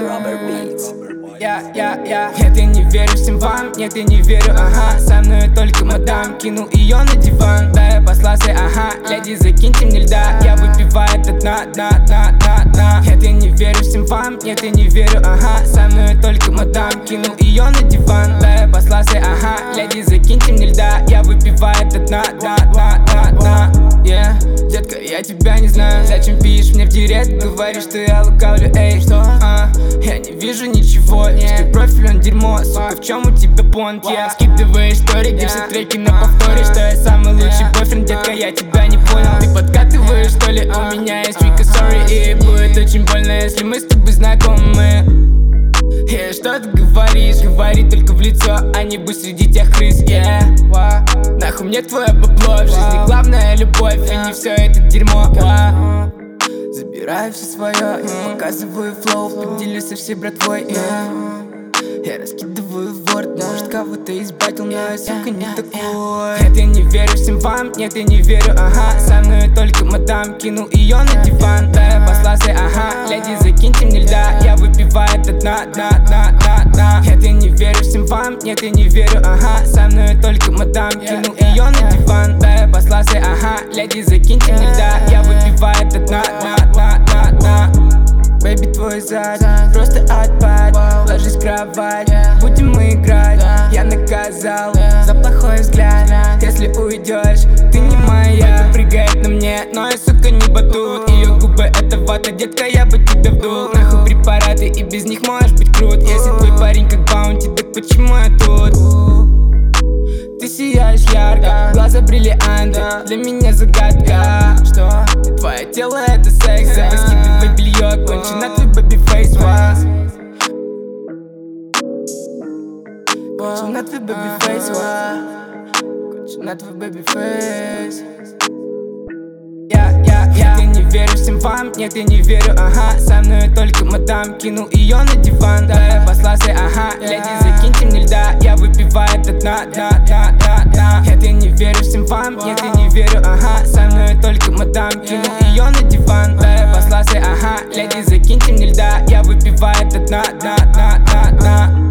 Нет, я не верю всем вам, нет, я не верю, ага. Со мной только мадам, кинул ее на диван. Да, я послался, ага, леди, закиньте мне льда. Я выпиваю до дна. Нет, я не верю всем вам, нет, я не верю, ага. Со мной только мадам, кинул ее на диван. Да, я послался, ага, леди, закиньте мне льда. Я выпиваю до дна. Детка, я тебя не знаю, зачем пишешь мне в директ? Говоришь, что я лукавлю, эй, что? Я не вижу ничего, твой профиль, он дерьмо, сука, в чем у тебя понт? Я скидываю истории, где все треки на повторе, что я самый лучший бойфренд, детка, я тебя не понял. Ты подкатываешь, что ли? У меня есть вика, sorry, и будет очень больно, если мы с тобой знакомы. Что ты говоришь? Говори только в лицо, а не будь среди тех крыс, Нахуй мне твое бабло, в жизни главная любовь, и не все это дерьмо, Забираю все свое, я показываю флоу, поделюсь со всей братвой, Я раскидываю ворд, может кого-то избавил, но я, сука, не такой. Нет, я не верю всем вам, нет, я не верю, ага. Со мной только мадам, кинул ее на диван. Да, я послался, ага, леди, закиньте мне льда. Я выпиваю до дна. Нет, я не верю всем вам, нет, я не верю, ага. Со мной только мадам, кинул ее на диван. Да, я послался, ага, леди, закиньте мне льда. Я выпиваю до дна. Бэйби, твой зад просто отпад. Ложись в кровать, будем мы играть. Я наказал за плохой взгляд. Если уйдешь, ты не моя. Прыгает на мне, но я, сука, не батут. Ее губы это вата, детка, я бы тебя вдул. Нахуй препараты, и без них можешь быть крут. Если твой парень как баунти, так почему я тут? Ты сияешь ярко, глаза бриллианты. Для меня загадка, что твое тело это секс. Давай скидывай белье, кончена твой бэби-фейс. Кончена твой бэби-фейс. Кончена твой бэби-фейс. Я не верю всем вам, нет, я не верю, ага. Со мной только мадам, кинул ее на диван. Да, я послался, ага, леди, закиньте мне льда. Я выпиваю до дна. Нет, я не верю всем вам, нет, я не верю, ага. Со мной только мадам, кинул ее на диван. Да, я послался, ага, леди, закиньте мне льда. Я выпиваю до дна.